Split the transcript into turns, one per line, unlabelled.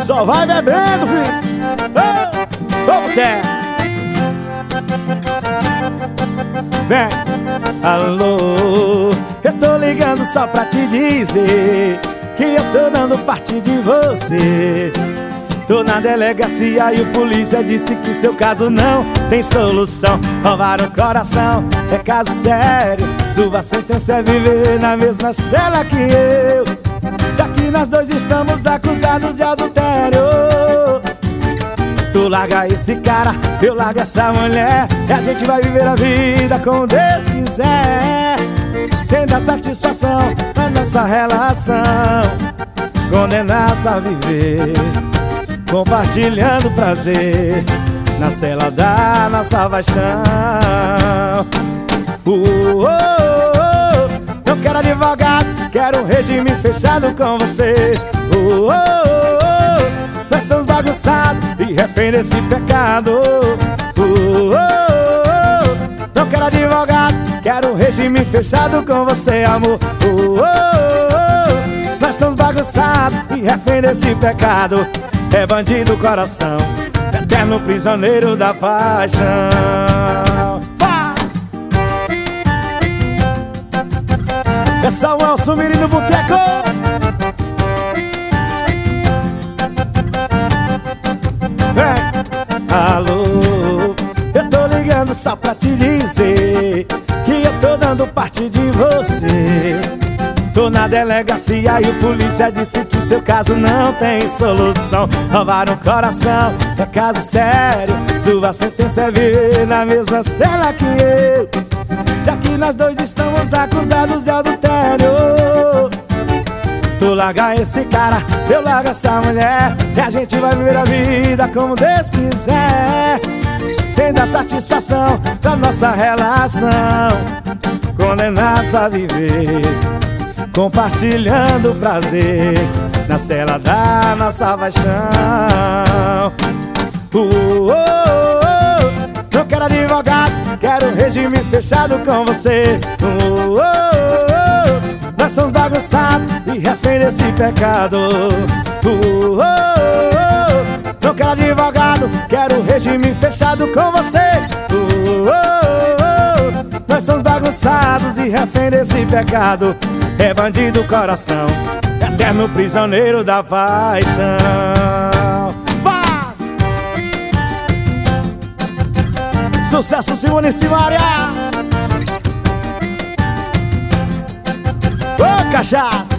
Só vai bebendo, filho. Vamos ter. Vem. Alô, eu tô ligando só pra te dizer que eu tô dando parte de você. Tô na delegacia e o polícia disse que seu caso não tem solução. Roubaram o coração, é caso sério. Sua sentença é viver na mesma cela que eu, já que nós dois estamos acusados de adultério. Tu larga esse cara, eu largo essa mulher, e a gente vai viver a vida como Deus quiser, sem dar satisfação na nossa relação, condenados a viver, compartilhando prazer na cela da nossa paixão. Não quero advogado, quero um regime fechado com você. Nós somos bagunçados e refém desse pecado. Não quero advogado, quero um regime fechado com você, amor. Nós somos bagunçados e refém desse pecado. É bandido coração, eterno prisioneiro da paixão. É só um Alçumiri no boteco. Alô, eu tô ligando só pra te dizer que eu tô dando parte de você. Tô na delegacia e o polícia disse que seu caso não tem solução. Roubaram o coração, é caso sério. Sua sentença é viver na mesma cela que eu, já que nós dois estamos acusados de adultério. Tu larga esse cara, eu largo essa mulher, e a gente vai viver a vida como Deus quiser, sem dar satisfação da nossa relação, condenados a viver, compartilhando prazer na cela da nossa paixão. Não quero advogado, quero um regime fechado com você. Nós somos bagunçados e refém desse pecado. Não quero advogado, quero um regime fechado com você. Nós somos bagunçados e refém desse pecado. É bandido coração, eterno prisioneiro da paixão. Sucesso, Simone e Simaria. Ô, cachaça.